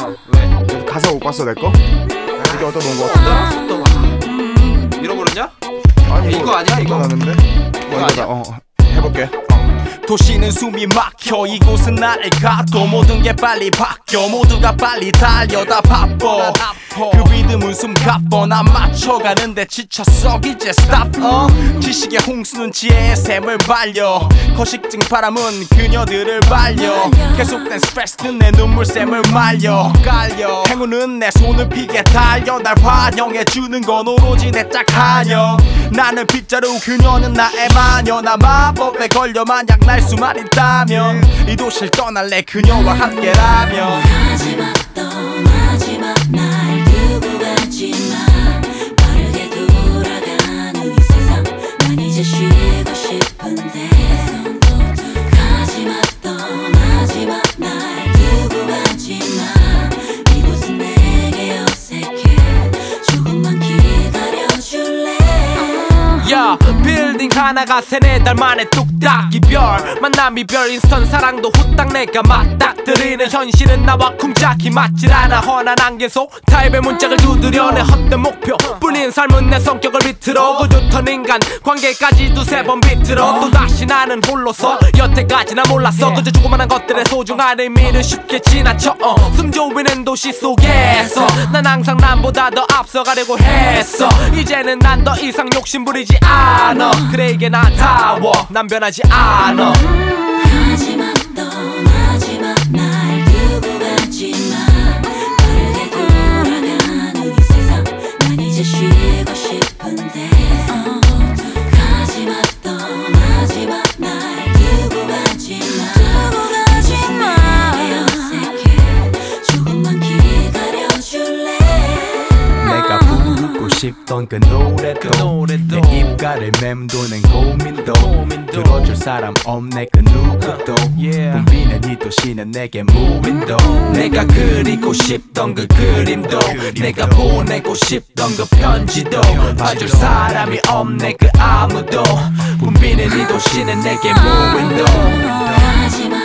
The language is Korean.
왜? 가사 못 봤어 내 거? 이게 어디다 놓은 거 같은데? 잃어버렸냐? 아니 이거 아니야 이거? 나는데? 이거 아니야? 해볼게. 도시는 숨이 막혀 이곳은 나를 가도 모든 게 빨리 바뀌어 모두가 빨리 달려다 바빠 그 리듬은 숨가뻐 난 맞춰가는데 지쳤어 이제 stop 지식의 홍수는 지혜의 샘을 발려 거식증 바람은 그녀들을 발려 계속된 스트레스는 내 눈물샘을 말려 깔려 행운은 내 손을 피게 달려 날 환영해주는 건 오로지 내 짝하녀 나는 빗자루 그녀는 나의 마녀 나 마법에 걸려 만약 날 수만 있다면 이 도시를 떠날래 그녀와 함께라면 마지막 떠나지마 날 두고 가지마 빠르게 돌아가는 이 세상 난 이제 쉬고 싶은데 마지막 떠나지마 날 두고 가지마 이곳은 내게 어색해 조금만 기다려줄래 야 빌딩 하나가 세네 달 만에 뚝딱 이별 만남 이별 인스턴 사랑도 후딱 내가 맞닥뜨리는 현실은 나와 쿵짝이 맞질 않아 훤한 안개 속 타입의 문짝을 두드려 내 헛된 목표 뿐인 삶은 내 성격을 비틀어 고조턴 인간 관계까지 두세 번 비틀어 또다시 나는 홀로서 여태까지 나 몰랐어 그저 조그만한 것들의 소중한 의미를 쉽게 지나쳐 숨 조이는 도시 속에서 난 항상 남보다 더 앞서가려고 했어 이제는 난 더 이상 욕심 부리지 않아 그래 이게 나다워 난 변하지 않아 가지마 떠나지마 날 두고 가지마 빠르게 돌아가는 이 세상 난 이제 쉬고 싶은데 가지마 떠나지마 날 두고 가지마 내게 어색해 조금만 기다려줄래 내가 부르고 싶던 그 노래도 내 입가를 맴도는 고민도 들어줄 사람 없네 그 누구도 붐비는 이 도시는 내게 무인도 내가 그리고 싶던 그 그림도 내가 보내고 싶던 그 편지도 봐줄 사람이 없네 그 아무도 붐비는 이 도시는 내게 무인도 가지마